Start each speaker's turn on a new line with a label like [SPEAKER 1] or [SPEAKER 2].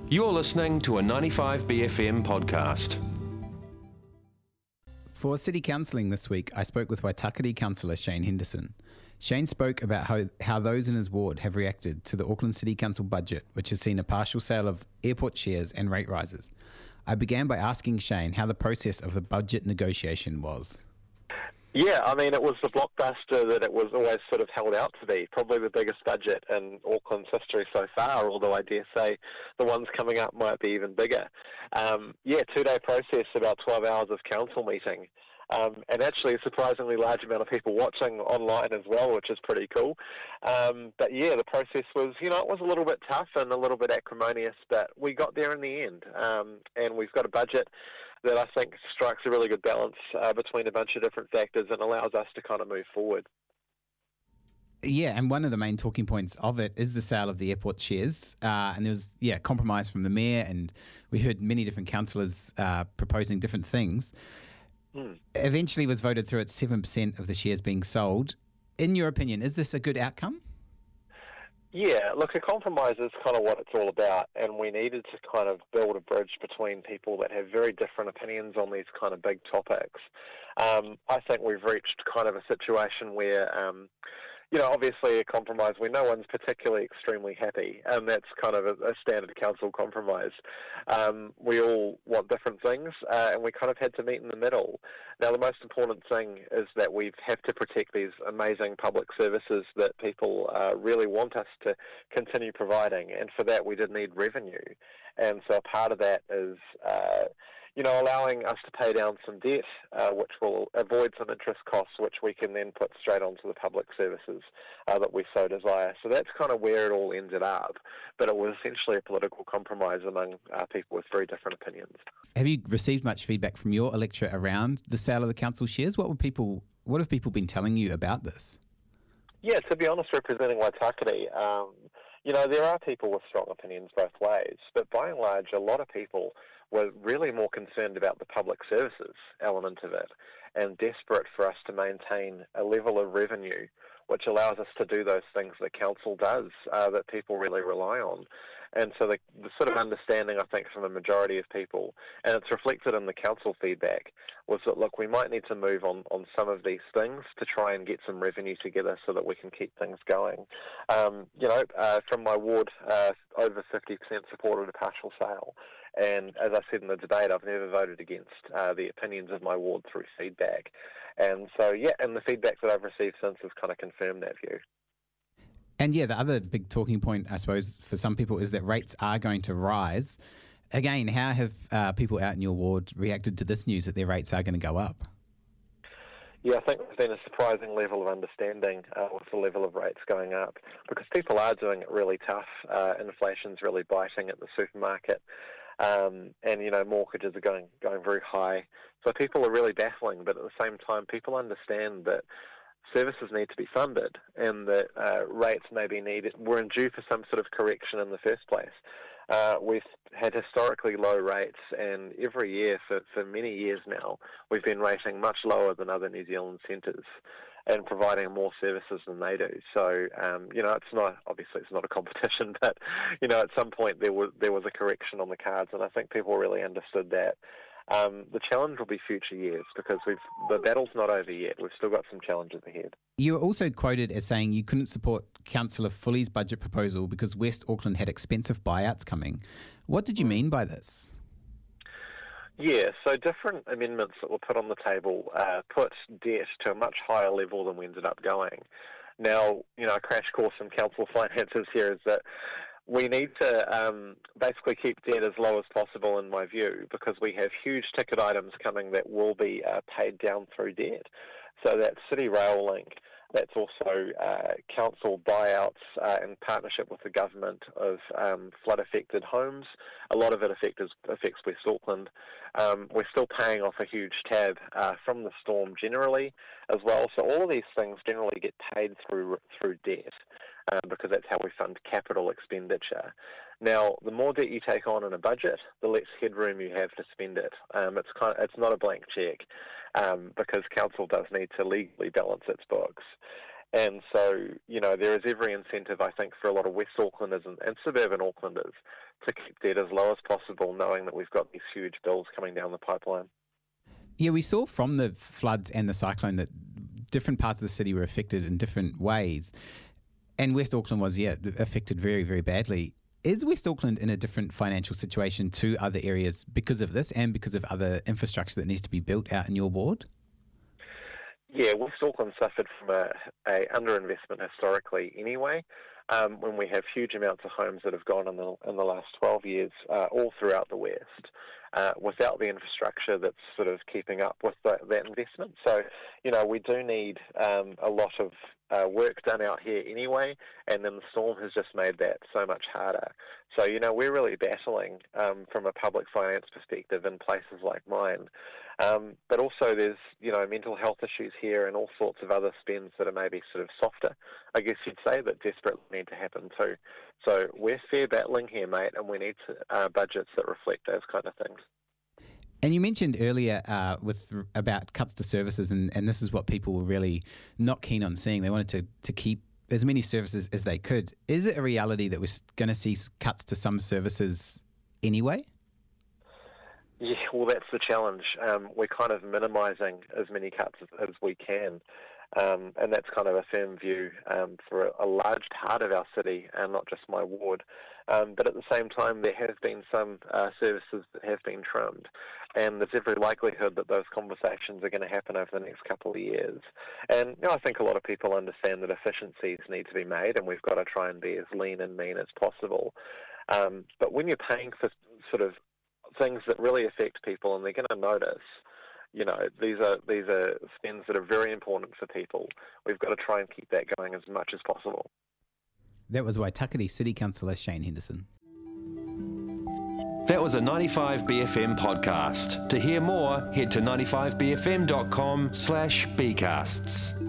[SPEAKER 1] You're listening to a 95BFM podcast.
[SPEAKER 2] For City Counselling this week, I spoke with Waitakere Councillor Shane Henderson. Shane spoke about how those in his ward have reacted to the Auckland City Council budget, which has seen a partial sale of airport shares and rate rises. I began by asking Shane how the process of the budget negotiation was.
[SPEAKER 3] Yeah, I mean, it was the blockbuster that it was always sort of held out to be, probably the biggest budget in Auckland's history so far, although I dare say the ones coming up might be even bigger. 2-day process, about 12 hours of council meeting, and actually a surprisingly large amount of people watching online as well, which is pretty cool. The process was, it was a little bit tough and a little bit acrimonious, but we got there in the end, and we've got a budget that I think strikes a really good balance between a bunch of different factors and allows us to kind of move forward.
[SPEAKER 2] Yeah, and one of the main talking points of it is the sale of the airport shares. And there was, compromise from the mayor, and we heard many different councillors proposing different things. Eventually was voted through at 7% of the shares being sold. In your opinion, is this a good outcome?
[SPEAKER 3] Yeah, look, a compromise is kind of what it's all about, and we needed to kind of build a bridge between people that have very different opinions on these kind of big topics. I think we've reached kind of a situation where, obviously a compromise where no one's particularly extremely happy, and that's kind of a standard council compromise. We all want different things, and we kind of had to meet in the middle. Now, the most important thing is that we have to protect these amazing public services that people really want us to continue providing, and for that we did need revenue. And so a part of that is allowing us to pay down some debt, which will avoid some interest costs, which we can then put straight onto the public services that we so desire. So that's kind of where it all ended up. But it was essentially a political compromise among people with very different opinions.
[SPEAKER 2] Have you received much feedback from your electorate around the sale of the council shares? What have people been telling you about this? Yeah,
[SPEAKER 3] to be honest, representing Waitakere, there are people with strong opinions both ways, but by and large, a lot of people were really more concerned about the public services element of it and desperate for us to maintain a level of revenue which allows us to do those things that council does that people really rely on. And so the sort of understanding, I think, from the majority of people, and it's reflected in the council feedback, was that, look, we might need to move on some of these things to try and get some revenue together so that we can keep things going. From my ward, over 50% supported a partial sale. And as I said in the debate, I've never voted against the opinions of my ward through feedback. And so, and the feedback that I've received since has kind of confirmed that view.
[SPEAKER 2] And the other big talking point, I suppose, for some people is that rates are going to rise. Again, how have people out in your ward reacted to this news that their rates are going to go up?
[SPEAKER 3] Yeah, I think there's been a surprising level of understanding with the level of rates going up because people are doing it really tough. Inflation's really biting at the supermarket. And mortgages are going very high. So people are really battling, but at the same time, people understand that services need to be funded and that rates may be needed. We're due for some sort of correction in the first place. We've had historically low rates, and every year for many years now, we've been rating much lower than other New Zealand centres and providing more services than they do. So, it's not a competition, but, at some point there was a correction on the cards, and I think people really understood that. The challenge will be future years because the battle's not over yet. We've still got some challenges ahead.
[SPEAKER 2] You were also quoted as saying you couldn't support Councillor Foley's budget proposal because West Auckland had expensive buyouts coming. What did you mean by this?
[SPEAKER 3] Yeah, so different amendments that were put on the table put debt to a much higher level than we ended up going. Now, a crash course in council finances here is that we need to basically keep debt as low as possible, in my view, because we have huge ticket items coming that will be paid down through debt. So that's City Rail Link, that's also council buyouts in partnership with the government of flood-affected homes. A lot of it affects West Auckland. We're still paying off a huge tab from the storm generally as well. So all of these things generally get paid through debt. Because that's how we fund capital expenditure. Now, the more debt you take on in a budget, the less headroom you have to spend it. It's not a blank cheque because council does need to legally balance its books. And so, there is every incentive, I think, for a lot of West Aucklanders and suburban Aucklanders to keep debt as low as possible, knowing that we've got these huge bills coming down the pipeline.
[SPEAKER 2] Yeah, we saw from the floods and the cyclone that different parts of the city were affected in different ways. And West Auckland was, affected very, very badly. Is West Auckland in a different financial situation to other areas because of this and because of other infrastructure that needs to be built out in your ward?
[SPEAKER 3] Yeah, West Auckland suffered from a underinvestment historically anyway, when we have huge amounts of homes that have gone in the last 12 years all throughout the West, without the infrastructure that's sort of keeping up with that investment. So, we do need a lot of work done out here anyway, and then the storm has just made that so much harder. So, we're really battling from a public finance perspective in places like mine. But also there's, mental health issues here and all sorts of other spends that are maybe sort of softer, I guess you'd say, that desperately need to happen too. So we're fair battling here, mate, and we need budgets that reflect those kind of things.
[SPEAKER 2] And you mentioned earlier about cuts to services, and this is what people were really not keen on seeing. They wanted to keep as many services as they could. Is it a reality that we're going to see cuts to some services anyway?
[SPEAKER 3] Yeah, well, that's the challenge. We're kind of minimising as many cuts as we can, and that's kind of a firm view for a large part of our city, and not just my ward. But at the same time, there have been some services that have been trimmed, and there's every likelihood that those conversations are going to happen over the next couple of years. And I think a lot of people understand that efficiencies need to be made, and we've got to try and be as lean and mean as possible. But when you're paying for sort of things that really affect people, and they're going to notice, these are spends that are very important for people. We've got to try and keep that going as much as possible.
[SPEAKER 2] That was Waitakere City Councillor Shane Henderson.
[SPEAKER 1] That was a 95BFM podcast. To hear more, head to 95bfm.com/bcasts.